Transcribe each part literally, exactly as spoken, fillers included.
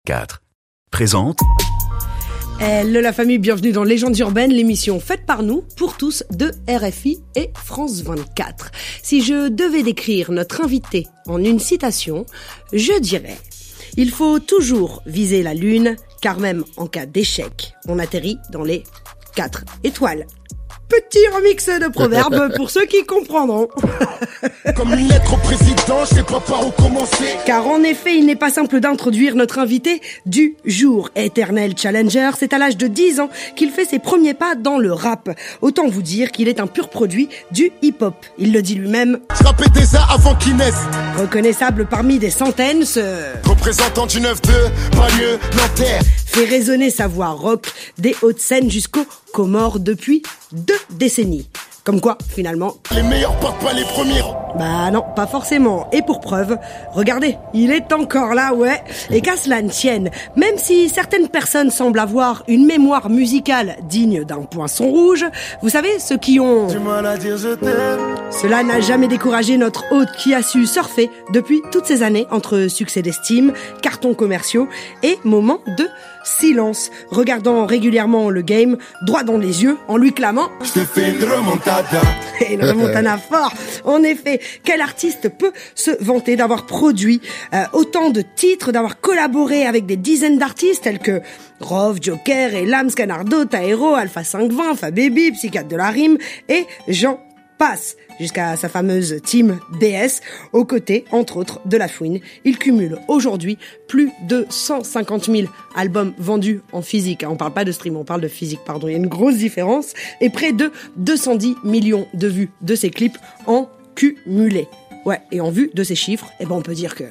quatre. Présente. Hello la famille, bienvenue dans Légendes urbaines, l'émission faite par nous, pour tous, de R F I et France vingt-quatre. Si je devais décrire notre invité en une citation, je dirais: il faut toujours viser la lune, car même en cas d'échec, on atterrit dans les quatre étoiles. Petit remix de proverbes pour ceux qui comprendront. Comme une lettre au président, je sais pas par où commencer. Car en effet, il n'est pas simple d'introduire notre invité du jour. Éternel challenger, c'est à l'âge de dix ans qu'il fait ses premiers pas dans le rap. Autant vous dire qu'il est un pur produit du hip-hop. Il le dit lui-même. Je rappais déjà avant qu'il naisse. Reconnaissable parmi des centaines, ce représentant du neuf deux, banlieue, Nanterre, fait résonner sa voix rock des Hauts-de-Seine jusqu'aux Comores depuis deux décennies. Comme quoi, finalement, les meilleurs partent pas les premiers. Bah non, pas forcément. Et pour preuve, regardez, il est encore là, ouais. Et qu'à cela ne tienne, même si certaines personnes semblent avoir une mémoire musicale digne d'un poinçon rouge, vous savez, ceux qui ont Du mal à dire je t'aime. Cela n'a jamais découragé notre hôte qui a su surfer depuis toutes ces années entre succès d'estime, cartons commerciaux et moments de silence, regardant régulièrement le game droit dans les yeux en lui clamant Je te fais une remontada. et une remontada fort. En effet, quel artiste peut se vanter d'avoir produit euh, autant de titres, d'avoir collaboré avec des dizaines d'artistes tels que Rov, Joker, Elams, Canardo, Taero, Alpha cinq vingt, Fababy, Psychiatre de la Rime et Jean passe jusqu'à sa fameuse team B S, aux côtés, entre autres, de La Fouine. Il cumule aujourd'hui plus de cent cinquante mille albums vendus en physique. On parle pas de stream, on parle de physique, pardon. Il y a une grosse différence. Et près de deux cent dix millions de vues de ses clips en cumulé. Ouais, et en vue de ces chiffres, eh ben on peut dire que...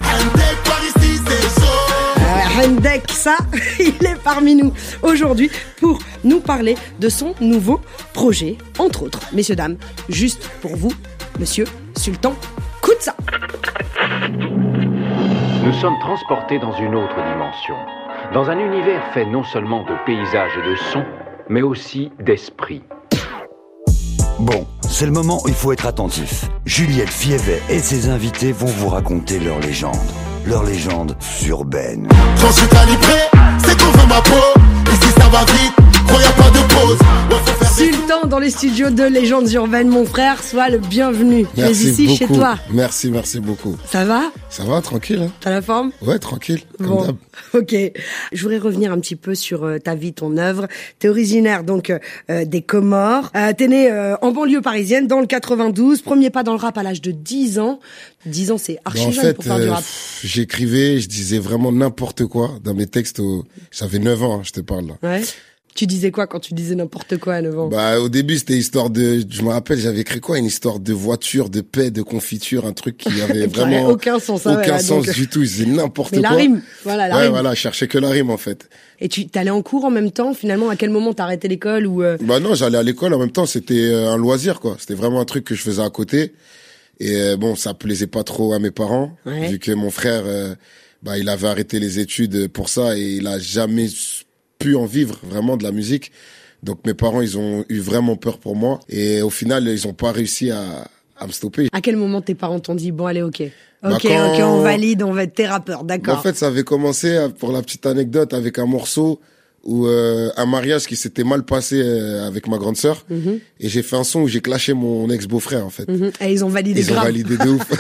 Hendek, ça, il est parmi nous aujourd'hui pour nous parler de son nouveau projet, entre autres, messieurs, dames, juste pour vous, monsieur Sultan Koutsa. Nous sommes transportés dans une autre dimension, dans un univers fait non seulement de paysages et de sons, mais aussi d'esprit. Bon, c'est le moment où il faut être attentif. Juliette Fievet et ses invités vont vous raconter leur légende. Leur légende urbaine. Quand je suis calibré, c'est qu'on veut ma peau. Ici ça va vite, crois y'a pas de pause. Ouais, faut faire des... Sultan dans les studios de Légendes urbaines, mon frère, sois le bienvenu. Merci Mais ici beaucoup. chez toi. Merci, merci beaucoup. Ça va? Ça va, tranquille, hein? T'as la forme? Ouais, tranquille, comme Bon, d'hab. ok. Je voudrais revenir un petit peu sur euh, ta vie, ton œuvre. T'es originaire donc euh, des Comores. Euh, t'es né euh, en banlieue parisienne dans le quatre-vingt-douze. Premier pas dans le rap à l'âge de dix ans. dix ans, c'est archi En jeune fait, pour faire du euh, rap. j'écrivais, je disais vraiment n'importe quoi dans mes textes. Au... J'avais neuf ans, hein, je te parle là. Ouais. Tu disais quoi quand tu disais n'importe quoi à neuf ans? Bah, au début, c'était histoire de, je me rappelle, j'avais écrit quoi? Une histoire de voiture, de paix, de confiture, un truc qui avait Qui aurait vraiment aucun sens, hein, aucun ouais, sens donc... du tout. Je disais n'importe Mais quoi. la rime, voilà, la ouais, rime. voilà, je cherchais que la rime, en fait. Et tu t'allais en cours en même temps, finalement, à quel moment t'as arrêté l'école ou euh... Bah non, j'allais à l'école en même temps, c'était euh, un loisir, quoi. C'était vraiment un truc que je faisais à côté. Et euh, bon, ça plaisait pas trop à mes parents, Ouais. vu que mon frère, euh, bah, il avait arrêté les études pour ça et il a jamais pu en vivre vraiment de la musique. Donc mes parents, ils ont eu vraiment peur pour moi et au final, ils ont pas réussi à, à me stopper. À quel moment tes parents t'ont dit, bon, allez, ok. Bah, Ok, quand- ok, on valide, on va être tes rappeurs, d'accord. En fait, ça avait commencé, pour la petite anecdote, avec un morceau où euh, un mariage qui s'était mal passé euh, avec ma grande sœur. Mhm. Et j'ai fait un son où j'ai clashé mon ex-beau-frère, en fait. Mhm. Et ils ont validé Ils ont grave. validé de ouf.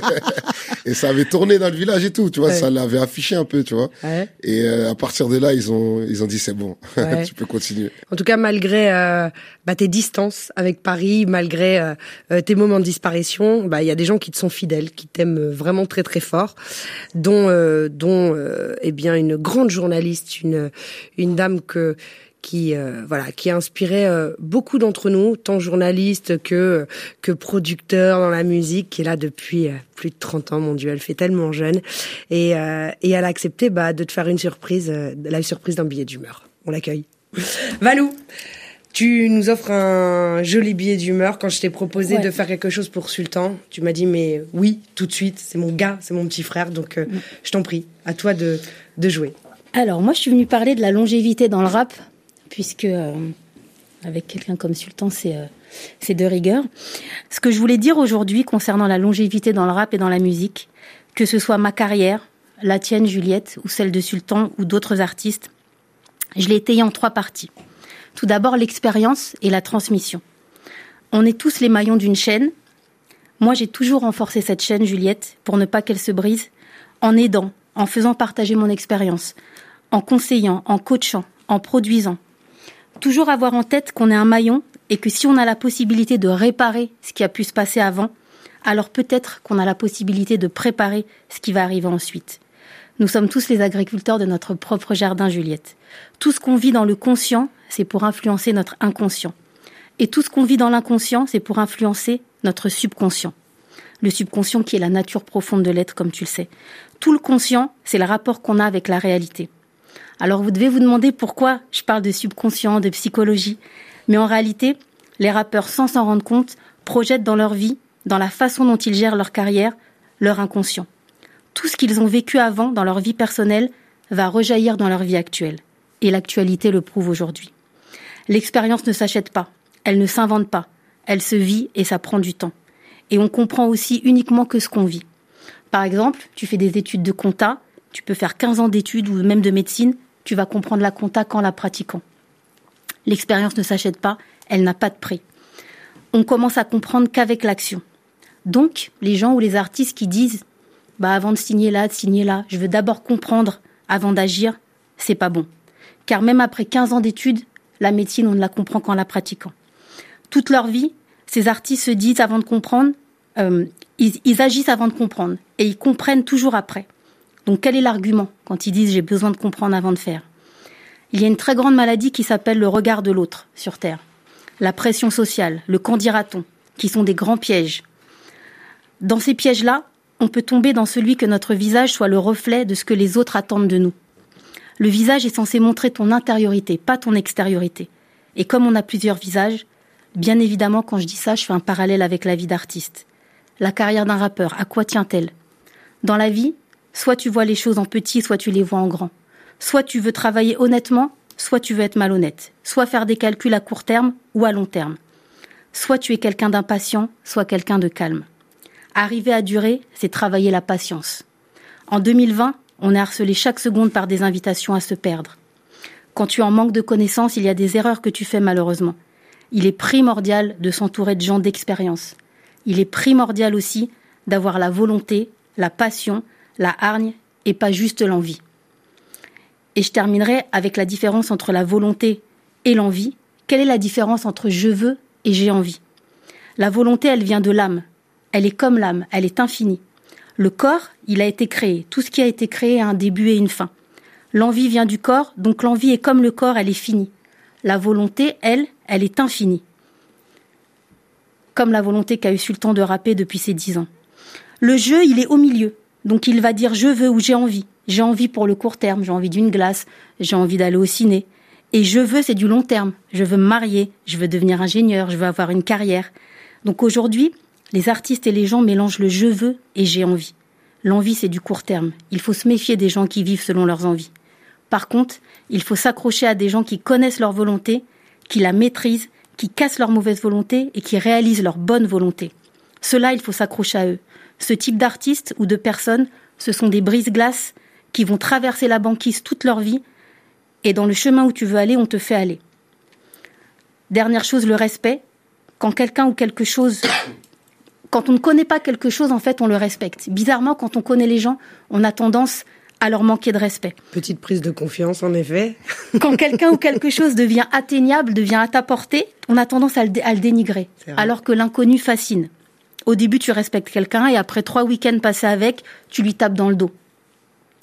Et ça avait tourné dans le village et tout, tu vois, Ouais. ça l'avait affiché un peu, tu vois. Ouais. Et euh, à partir de là, ils ont ils ont dit c'est bon, Ouais. tu peux continuer. En tout cas, malgré euh, bah, tes distances avec Paris, malgré euh, euh, tes moments de disparition, bah il y a des gens qui te sont fidèles, qui t'aiment euh, vraiment très très fort, dont euh, dont euh, eh bien une grande journaliste, une une dame que qui euh, voilà qui a inspiré euh, beaucoup d'entre nous, tant journalistes que que producteurs dans la musique, qui est là depuis euh, plus de trente ans, mon Dieu, elle fait tellement jeune et euh, et elle a accepté bah de te faire une surprise, euh, la surprise d'un billet d'humeur. On l'accueille. Valou, tu nous offres un joli billet d'humeur. Quand je t'ai proposé Ouais. de faire quelque chose pour Sultan, tu m'as dit mais oui, tout de suite, c'est mon gars, c'est mon petit frère, donc euh, je t'en prie, à toi de de jouer. Alors, moi, je suis venue parler de la longévité dans le rap, puisque euh, avec quelqu'un comme Sultan, c'est euh, c'est de rigueur. Ce que je voulais dire aujourd'hui concernant la longévité dans le rap et dans la musique, que ce soit ma carrière, la tienne Juliette, ou celle de Sultan, ou d'autres artistes, je l'ai étayée en trois parties. Tout d'abord, l'expérience et la transmission. On est tous les maillons d'une chaîne. Moi, j'ai toujours renforcé cette chaîne, Juliette, pour ne pas qu'elle se brise, en aidant, en faisant partager mon expérience, en conseillant, en coachant, en produisant. Toujours avoir en tête qu'on est un maillon et que si on a la possibilité de réparer ce qui a pu se passer avant, alors peut-être qu'on a la possibilité de préparer ce qui va arriver ensuite. Nous sommes tous les agriculteurs de notre propre jardin, Juliette. Tout ce qu'on vit dans le conscient, c'est pour influencer notre inconscient. Et tout ce qu'on vit dans l'inconscient, c'est pour influencer notre subconscient. Le subconscient qui est la nature profonde de l'être, comme tu le sais. Tout le conscient, c'est le rapport qu'on a avec la réalité. Alors vous devez vous demander pourquoi je parle de subconscient, de psychologie. Mais en réalité, les rappeurs, sans s'en rendre compte, projettent dans leur vie, dans la façon dont ils gèrent leur carrière, leur inconscient. Tout ce qu'ils ont vécu avant dans leur vie personnelle va rejaillir dans leur vie actuelle. Et l'actualité le prouve aujourd'hui. L'expérience ne s'achète pas, elle ne s'invente pas, elle se vit et ça prend du temps. Et on comprend aussi uniquement que ce qu'on vit. Par exemple, tu fais des études de compta, tu peux faire quinze ans d'études ou même de médecine, tu vas comprendre la compta qu'en la pratiquant. L'expérience ne s'achète pas, elle n'a pas de prix. On commence à comprendre qu'avec l'action. Donc, les gens ou les artistes qui disent « bah avant de signer là, de signer là, je veux d'abord comprendre avant d'agir », c'est pas bon. Car même après quinze ans d'études, la médecine, on ne la comprend qu'en la pratiquant. Toute leur vie, ces artistes se disent avant de comprendre, euh, ils, ils agissent avant de comprendre et ils comprennent toujours après. Donc quel est l'argument quand ils disent « j'ai besoin de comprendre avant de faire ». Il y a une très grande maladie qui s'appelle le regard de l'autre sur Terre. La pression sociale, le qu'en dira-t-on, qui sont des grands pièges. Dans ces pièges-là, on peut tomber dans celui que notre visage soit le reflet de ce que les autres attendent de nous. Le visage est censé montrer ton intériorité, pas ton extériorité. Et comme on a plusieurs visages, bien évidemment, quand je dis ça, je fais un parallèle avec la vie d'artiste. La carrière d'un rappeur, à quoi tient-elle ? Dans la vie, soit tu vois les choses en petit, soit tu les vois en grand. Soit tu veux travailler honnêtement, soit tu veux être malhonnête. Soit faire des calculs à court terme ou à long terme. Soit tu es quelqu'un d'impatient, soit quelqu'un de calme. Arriver à durer, c'est travailler la patience. En deux mille vingt, on est harcelé chaque seconde par des invitations à se perdre. Quand tu en manques de connaissances, il y a des erreurs que tu fais malheureusement. Il est primordial de s'entourer de gens d'expérience. Il est primordial aussi d'avoir la volonté, la passion, la hargne et pas juste l'envie. Et je terminerai avec la différence entre la volonté et l'envie. Quelle est la différence entre je veux et j'ai envie ? La volonté, elle vient de l'âme. Elle est comme l'âme, elle est infinie. Le corps, il a été créé. Tout ce qui a été créé a un début et une fin. L'envie vient du corps, donc l'envie est comme le corps, elle est finie. La volonté, elle, elle est infinie. Comme la volonté qu'a eu Sultan de rapper depuis ses dix ans. Le jeu, il est au milieu. Donc il va dire je veux ou j'ai envie. J'ai envie pour le court terme, j'ai envie d'une glace, j'ai envie d'aller au ciné. Et je veux, c'est du long terme. Je veux me marier, je veux devenir ingénieur, je veux avoir une carrière. Donc aujourd'hui, les artistes et les gens mélangent le je veux et j'ai envie. L'envie, c'est du court terme. Il faut se méfier des gens qui vivent selon leurs envies. Par contre, il faut s'accrocher à des gens qui connaissent leur volonté, qui la maîtrisent, qui cassent leur mauvaise volonté et qui réalisent leur bonne volonté. Ceux-là, il faut s'accrocher à eux. Ce type d'artistes ou de personnes, ce sont des brise-glaces qui vont traverser la banquise toute leur vie et dans le chemin où tu veux aller, on te fait aller. Dernière chose, le respect. Quand quelqu'un ou quelque chose... Quand on ne connaît pas quelque chose, en fait, on le respecte. Bizarrement, quand on connaît les gens, on a tendance à leur manquer de respect. Petite prise de confiance, en effet. Quand quelqu'un ou quelque chose devient atteignable, devient à ta portée, on a tendance à le, dé- à le dénigrer. Alors que l'inconnu fascine. Au début, tu respectes quelqu'un et après trois week-ends passés avec, tu lui tapes dans le dos. Pourquoi ?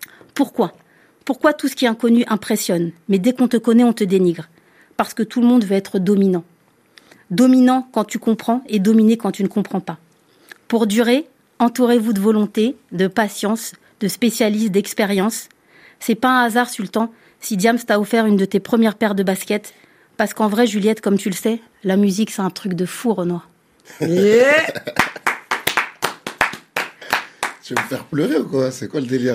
Pourquoi tout ce qui est inconnu impressionne ? Mais dès qu'on te connaît, on te dénigre. Parce que tout le monde veut être dominant. Dominant quand tu comprends et dominé quand tu ne comprends pas. Pour durer, entourez-vous de volonté, de patience, de spécialistes, d'expérience. C'est pas un hasard, Sultan, si Diams t'a offert une de tes premières paires de baskets. Parce qu'en vrai, Juliette, comme tu le sais, la musique, c'est un truc de fou, Renoir. Yeah. Tu veux me faire pleurer ou quoi ? C'est quoi le délire, là ?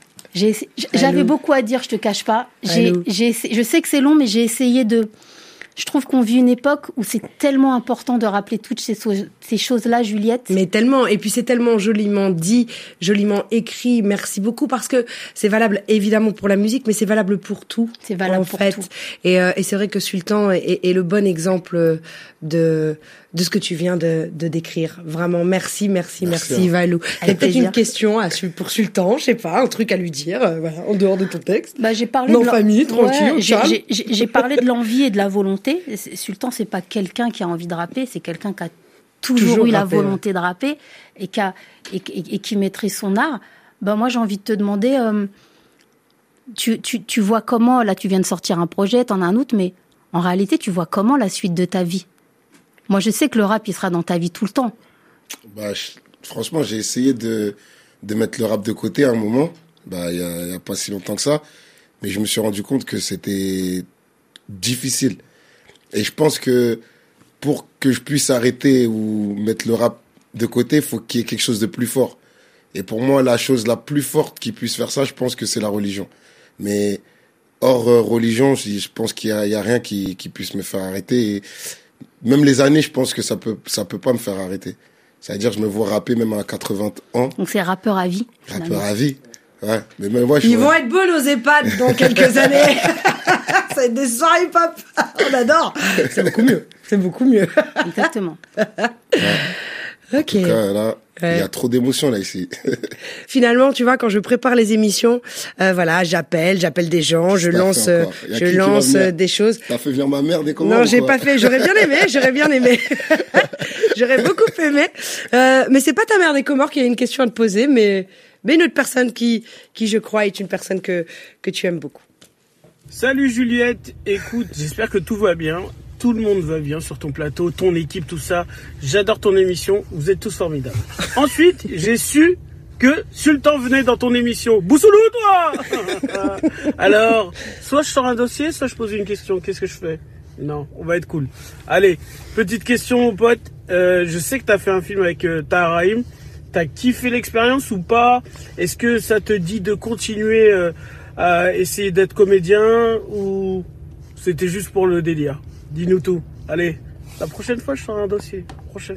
J'ai, j'avais Allô. beaucoup à dire, je te cache pas. J'ai, Allô. j'ai, je sais que c'est long, mais j'ai essayé de, Je trouve qu'on vit une époque où c'est tellement important de rappeler toutes ces, so- ces choses-là, Juliette. Mais tellement, et puis c'est tellement joliment dit, joliment écrit. Merci beaucoup, parce que c'est valable évidemment pour la musique, mais c'est valable pour tout. C'est valable en pour fait. tout. Et, euh, et c'est vrai que Sultan est, est le bon exemple de de ce que tu viens de, de décrire. Vraiment, merci, merci, merci, merci Valou. T'as peut-être plaisir. une question à, pour Sultan, je sais pas, un truc à lui dire, euh, voilà, en dehors de ton texte. Bah, j'ai parlé non, de famille, tranquille, ouais, j'ai, calme. j'ai, j'ai, j'ai parlé de l'envie et de la volonté. Sultan, c'est pas quelqu'un qui a envie de rapper, c'est quelqu'un qui a toujours, toujours eu rappé, la volonté ouais. de rapper et qui a, et, et, et qui maîtrise son art. Bah, moi, j'ai envie de te demander, euh, tu, tu, tu vois comment, là, tu viens de sortir un projet, t'en as un autre, mais en réalité, tu vois comment la suite de ta vie? Moi, je sais que le rap, il sera dans ta vie tout le temps. Bah, je, franchement, j'ai essayé de, de mettre le rap de côté à un moment. Bah, il y a, y a pas si longtemps que ça. Mais je me suis rendu compte que c'était difficile. Et je pense que pour que je puisse arrêter ou mettre le rap de côté, il faut qu'il y ait quelque chose de plus fort. Et pour moi, la chose la plus forte qui puisse faire ça, je pense que c'est la religion. Mais hors euh, religion, je, je pense qu'il y a, il y a rien qui, qui puisse me faire arrêter. Et même les années, je pense que ça peut, ça peut pas me faire arrêter. C'est-à-dire, je me vois rapper même à quatre-vingts ans. Donc c'est rappeur à vie. Rappeur à vie. Ouais. Mais même moi, je Ils vois... vont être beaux, nos EHPAD, dans quelques années. Ça va être des soirées pop. On adore. C'est beaucoup mieux. C'est beaucoup mieux. Exactement. Ouais. Ok. En tout cas, là, il ouais. y a trop d'émotions, là, ici. Finalement, tu vois, quand je prépare les émissions, euh, voilà, j'appelle, j'appelle des gens, je lance, je lance des choses. T'as fait venir ma mère des commandes? Non, j'ai pas fait. J'aurais bien aimé, j'aurais bien aimé. J'aurais beaucoup aimé. Euh, mais c'est pas ta mère des Comores qui a une question à te poser, mais, mais une autre personne qui, qui, je crois, est une personne que, que tu aimes beaucoup. Salut Juliette. Écoute, j'espère que tout va bien. Tout le monde va bien sur ton plateau, ton équipe, tout ça. J'adore ton émission. Vous êtes tous formidables. Ensuite, j'ai su que Sultan venait dans ton émission. Boussoulou, toi! Alors, soit je sors un dossier, soit je pose une question. Qu'est-ce que je fais? Non, on va être cool. Allez, petite question, mon pote. Euh, je sais que t'as fait un film avec euh, Tahar Rahim. T'as kiffé l'expérience ou pas? Est-ce que ça te dit de continuer euh, à essayer d'être comédien ou c'était juste pour le délire? Dis-nous tout. Allez, la prochaine fois, je ferai un dossier. Prochaine.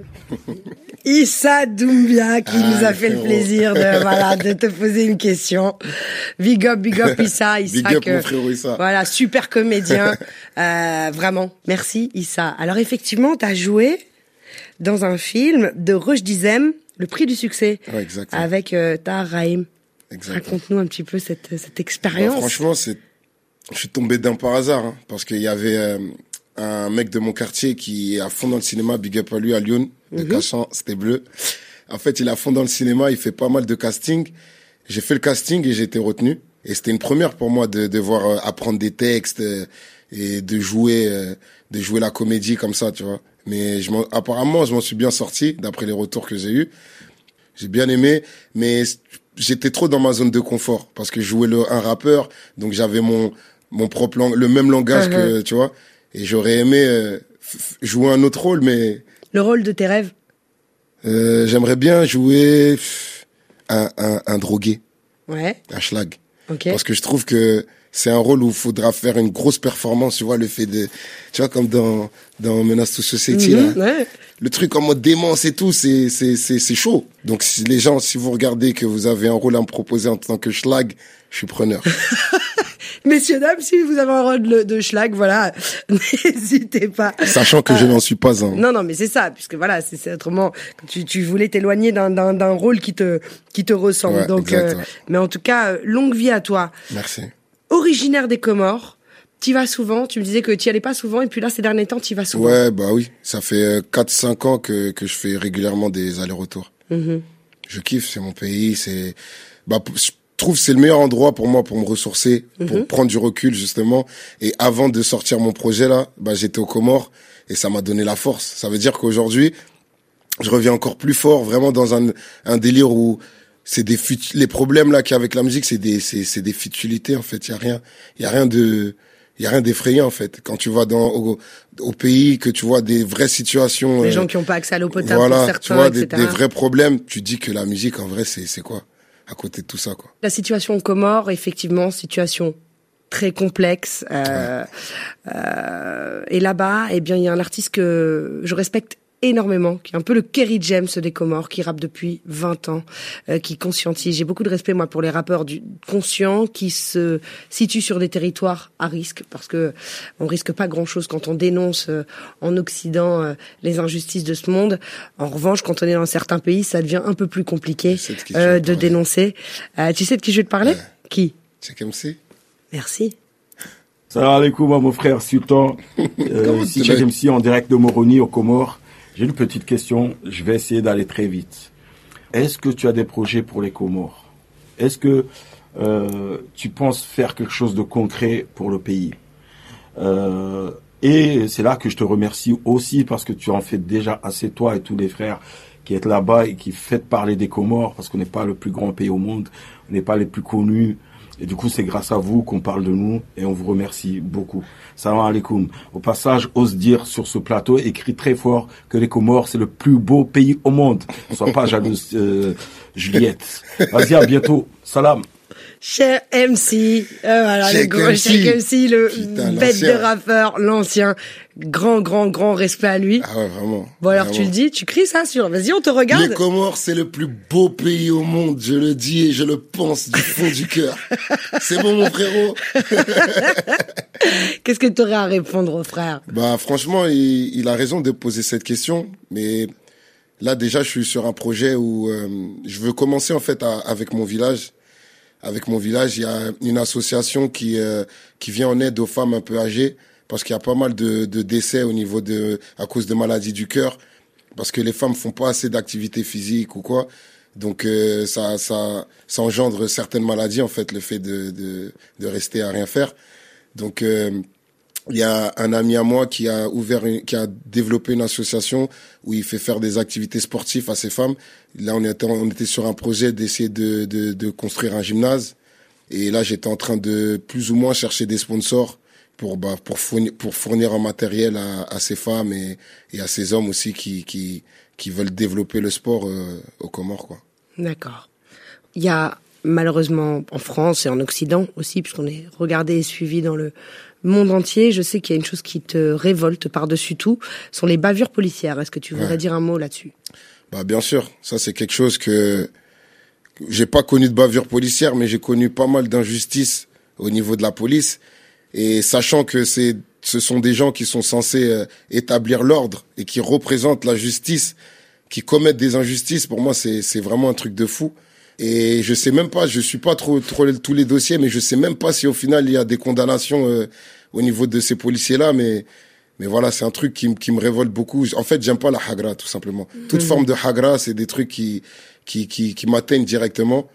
Issa Doumbia qui ah, nous a fait frérot. le plaisir de, voilà, de te poser une question. Big up, big up Issa. Issa big up que, mon frérot Issa. Voilà, super comédien. euh, vraiment, merci Issa. Alors effectivement, t'as joué dans un film de Roche Dizem, Le Prix du Succès. Ouais, exactement. Avec euh, Tahar Rahim. Exactement. Raconte-nous un petit peu cette, cette expérience. Bah, franchement, c'est, je suis tombé dedans par hasard, hein, parce qu'il y avait, euh, un mec de mon quartier qui est à fond dans le cinéma, big up à lui, à Lyon, de mm-hmm. Cachan, c'était bleu. En fait, il est à fond dans le cinéma, il fait pas mal de casting. J'ai fait le casting et j'ai été retenu. Et c'était une première pour moi de devoir euh, apprendre des textes euh, et de jouer, euh, de jouer la comédie comme ça, tu vois. Mais je m'en, apparemment, je m'en suis bien sorti, d'après les retours que j'ai eus. J'ai bien aimé, mais j'étais trop dans ma zone de confort parce que je jouais le, un rappeur, donc j'avais mon, mon propre lang- le même langage uh-huh. que, tu vois. Et j'aurais aimé euh, f- jouer un autre rôle, mais... Le rôle de tes rêves? euh, J'aimerais bien jouer pff, un, un, un drogué. Ouais. Un schlag. Okay. Parce que je trouve que c'est un rôle où il faudra faire une grosse performance, tu vois, le fait de... Tu vois, comme dans, dans Menace to Society, mm-hmm, là. Ouais. Le truc en mode démence et tout, c'est, c'est, c'est, c'est chaud. Donc, si les gens, si vous regardez que vous avez un rôle à me proposer en tant que schlag, je suis preneur. Messieurs, dames, si vous avez un rôle de, de schlag, voilà, n'hésitez pas. Sachant que euh, je n'en suis pas un. Non, non, mais c'est ça, puisque voilà, c'est, c'est autrement, tu, tu voulais t'éloigner d'un, d'un, d'un rôle qui te, qui te ressemble. Ouais, donc, exact, euh, ouais. Mais en tout cas, longue vie à toi. Merci. Originaire des Comores, t'y vas souvent, tu me disais que t'y allais pas souvent, et puis là, ces derniers temps, t'y vas souvent. Ouais, bah oui. Ça fait quatre cinq ans que, que je fais régulièrement des allers-retours. Mm-hmm. Je kiffe, c'est mon pays, c'est, bah, je trouve que c'est le meilleur endroit pour moi pour me ressourcer, mm-hmm. pour prendre du recul, justement. Et avant de sortir mon projet, là, bah, j'étais aux Comores, et ça m'a donné la force. Ça veut dire qu'aujourd'hui, je reviens encore plus fort, vraiment dans un, un délire où, c'est des fut- les problèmes là qu'il y a avec la musique, c'est des c'est c'est des futilités en fait, il y a rien il y a rien de il y a rien d'effrayant en fait. Quand tu vas dans au, au pays, que tu vois des vraies situations, les euh, gens qui ont pas accès à l'eau potable, voilà, pour certains, tu vois et cetera. des, des vrais problèmes, tu dis que la musique en vrai c'est c'est quoi à côté de tout ça quoi. La situation aux Comores, effectivement, situation très complexe. Euh, euh, et là-bas, eh bien, il y a un artiste que je respecte énormément, qui est un peu le Kerry James des Comores, qui rappe depuis vingt ans, euh, qui conscientise. J'ai beaucoup de respect, moi, pour les rappeurs du, conscients qui se situent sur des territoires à risque, parce que on risque pas grand-chose quand on dénonce euh, en Occident euh, les injustices de ce monde. En revanche, quand on est dans certains pays, ça devient un peu plus compliqué euh, de dénoncer. Euh, tu sais de qui je vais te parler ? Ouais. Qui ? Check M C. Merci. Salam alaikum, mon frère Sultan. Euh, ici Check M C en direct de Moroni, aux Comores. J'ai une petite question, je vais essayer d'aller très vite. Est-ce que tu as des projets pour les Comores ? Est-ce que euh, tu penses faire quelque chose de concret pour le pays ? euh, Et c'est là que je te remercie aussi parce que tu en fais déjà assez, toi et tous les frères qui êtes là-bas et qui faites parler des Comores, parce qu'on n'est pas le plus grand pays au monde, on n'est pas les plus connus. Et du coup, c'est grâce à vous qu'on parle de nous et on vous remercie beaucoup. Salam alaikum. Au passage, ose dire sur ce plateau, écrit très fort que les Comores, c'est le plus beau pays au monde. Ne sois pas jalouse, euh, Juliette. Vas-y, à bientôt. Salam. Cher M C, euh, voilà, le gros Cher M C, le Putain, bête de rappeur, l'ancien. Grand, grand, grand respect à lui. Ah ouais, vraiment. Bon, alors vraiment. Tu le dis, tu cries ça sur, vas-y, on te regarde. Les Comores, c'est le plus beau pays au monde. Je le dis et je le pense du fond du cœur. C'est bon, mon frérot. Qu'est-ce que tu aurais à répondre au frère? Bah, franchement, il, il a raison de poser cette question, mais là, déjà, je suis sur un projet où euh, je veux commencer, en fait, à, avec mon village. Avec mon village, il y a une association qui euh, qui vient en aide aux femmes un peu âgées, parce qu'il y a pas mal de, de décès au niveau de à cause de maladies du cœur, parce que les femmes font pas assez d'activité physique ou quoi. Donc euh, ça ça ça engendre certaines maladies, en fait, le fait de de de rester à rien faire. Donc euh, il y a un ami à moi qui a ouvert une, qui a développé une association où il fait faire des activités sportives à ces femmes. Là, on était, on était sur un projet d'essayer de, de, de construire un gymnase. Et là, j'étais en train de plus ou moins chercher des sponsors pour, bah, pour fournir, pour fournir un matériel à, à ces femmes et, et à ces hommes aussi qui, qui, qui veulent développer le sport euh, aux Comores, quoi. D'accord. Il y a, malheureusement, en France et en Occident aussi, puisqu'on est regardé et suivi dans le monde entier, je sais qu'il y a une chose qui te révolte par-dessus tout, sont les bavures policières. Est-ce que tu voudrais ouais. dire un mot là-dessus? Bah, bien sûr. Ça, c'est quelque chose que j'ai pas connu de bavure policière, mais j'ai connu pas mal d'injustices au niveau de la police. Et sachant que c'est, ce sont des gens qui sont censés euh, établir l'ordre et qui représentent la justice, qui commettent des injustices, pour moi, c'est, c'est vraiment un truc de fou. Et je sais même pas, je suis pas trop, trop tous les dossiers, mais je sais même pas si au final il y a des condamnations euh, au niveau de ces policiers-là, mais mais voilà, c'est un truc qui, qui me révolte beaucoup. En fait, j'aime pas la hagra, tout simplement. Mmh. Toute forme de hagra, c'est des trucs qui qui qui, qui m'atteignent directement.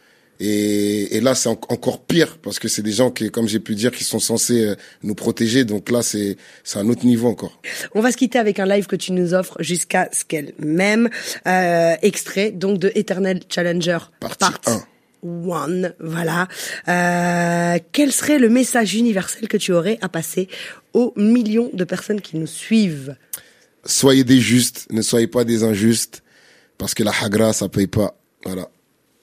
Et, et là, c'est en, encore pire parce que c'est des gens qui, comme j'ai pu dire, qui sont censés euh, nous protéger. Donc là, c'est c'est un autre niveau encore. On va se quitter avec un live que tu nous offres jusqu'à ce qu'elle m'aime. Euh, extrait donc de Eternal Challenger Partie Part un. One, voilà. Euh, quel serait le message universel que tu aurais à passer aux millions de personnes qui nous suivent? Soyez des justes, ne soyez pas des injustes, parce que la hagra, ça paye pas. Voilà.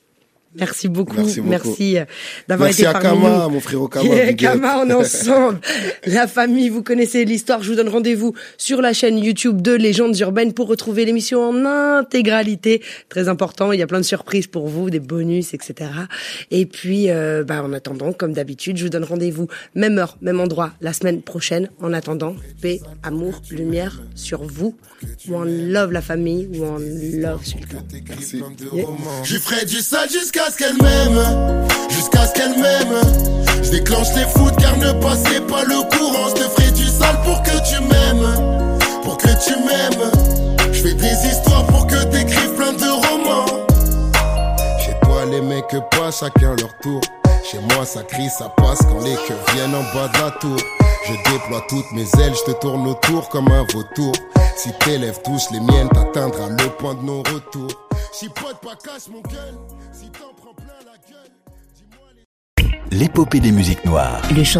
Merci beaucoup, merci, beaucoup. merci d'avoir merci été à parmi Kama, nous. Mon frérot Kama. Kama, on est ensemble. La famille, vous connaissez l'histoire. Je vous donne rendez-vous sur la chaîne YouTube de Légendes Urbaines pour retrouver l'émission en intégralité. Très important, il y a plein de surprises pour vous, des bonus, et cetera. Et puis, euh, bah, en attendant, comme d'habitude, je vous donne rendez-vous même heure, même endroit, la semaine prochaine. En attendant, paix, amour, lumière sur vous. One love la famille, one love Sultan. Merci. Yeah. Je ferai du sale jusqu'à ce qu'elle m'aime, jusqu'à ce qu'elle m'aime. Je déclenche les foudres car ne passez pas le courant. Je te ferai du sale pour que tu m'aimes, pour que tu m'aimes. Je fais des histoires pour que t'écrives plein de romans. Chez toi les mecs pas chacun leur tour. Chez moi ça crie, ça passe quand les keufs viennent en bas de la tour. Je déploie toutes mes ailes, je te tourne autour comme un vautour. Si tes lèvres touchent les miennes, t'atteindras le point de non-retour. Chipote pas, cache mon gun. Si t'en prends plein la gueule, dis-moi les... L'épopée des musiques noires. Le